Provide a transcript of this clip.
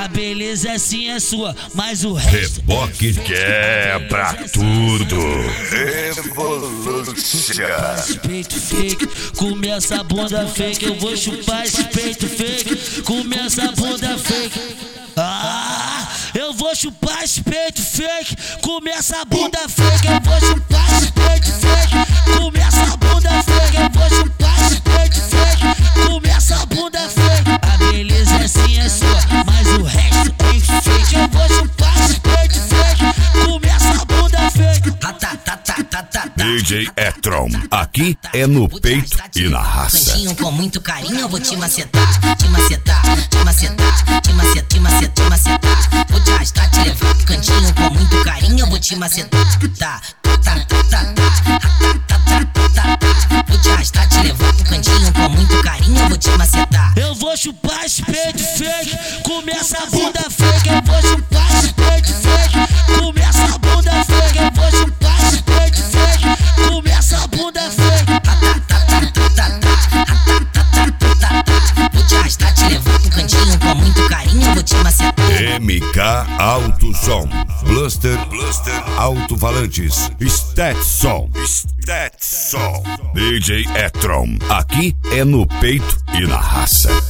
beleza sim é sua, mas o resto... Reboque quebra tudo. Revolution. Peito fake, comer essa bunda fake, eu vou chupar esse peito fake, comer essa bunda fake. Eu vou chupar esse peito fake, comer essa bunda fake, eu vou chupar esse peito fake, comer essa bunda fake, eu vou chupar esse peito fake, comer essa bunda fake. A beleza sim é sua, mas o resto é fake, eu vou chupar esse peito fake, comer essa bunda fake. DJ Etron, aqui é no peito e na raça. Cantinho com muito carinho, eu vou te macetar, te macetar, te macetar, te macetar, te macetar, te macetar. Vou te arrastar, te levar pro cantinho com muito carinho, eu vou te macetar. Vou te arrastar, te levar pro cantinho com muito carinho, eu vou te macetar. Eu vou chupar esse peito fake, comer essa bunda fake, eu vou chupar esse peito fake, comer essa bunda fake, eu vou chupar esse peito fake, comer essa bunda fake. Vou te arrastar, te levar pro cantinho com muito carinho, eu vou te macetar. MK Alto Som, Bluster Alto-Falantes, Stetson, DJ Etron, aqui é no peito e na raça.